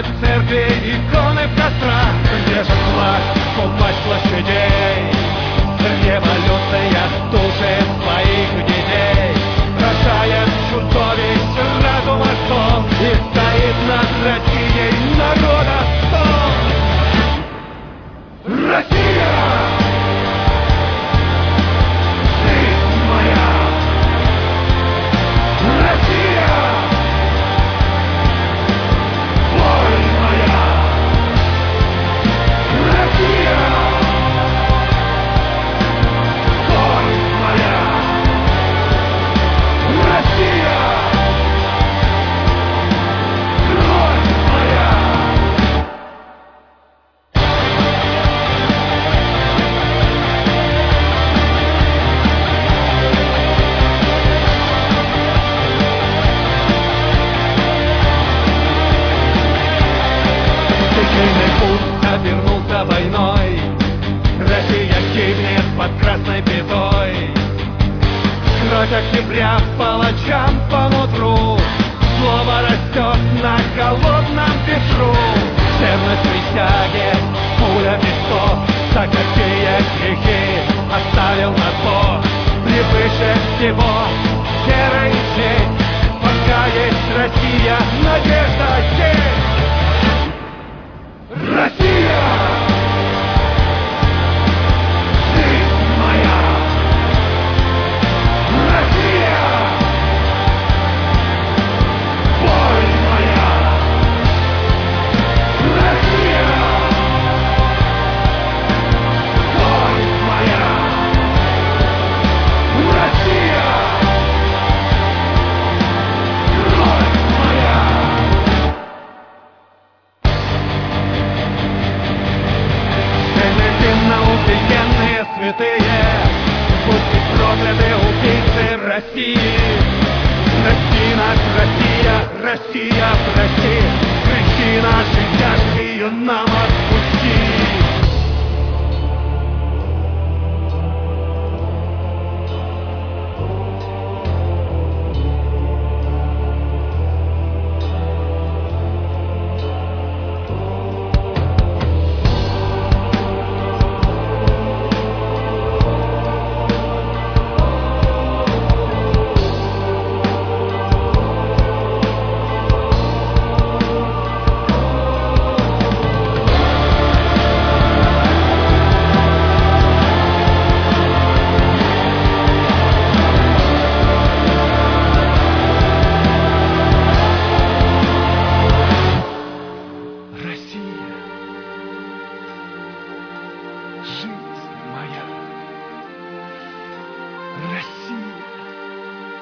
церкви, иконы в кострах, где же власть площадей? Революция души своих детей, рождает чудовищ разума сон, и стоит над Россией народа стон. Россия! Жизнь моя! Россия! Боль моя! Россия! Кровь моя! Россия! Кровь моя! Стихийный путь обернулся войной, Россия гибнет под красной пятой. Кровь октября палачам по нутру, слово растет на холодном ветру. Ценность присяги, пуля песок, за какие грехи оставил нас Бог. Превыше всего вера и честь, пока есть Россия, надежда есть. Россия! Жизнь моя! Россия! Боль моя! Россия! Кровь моя! Россия! Кровь моя! Убиенные святые, будьте прокляты убийцы России. Прости нас, Россия, Россия, прости, грехи наши тяжкие нам отпусти.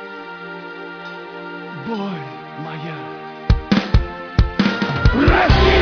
Боль моя! Россия!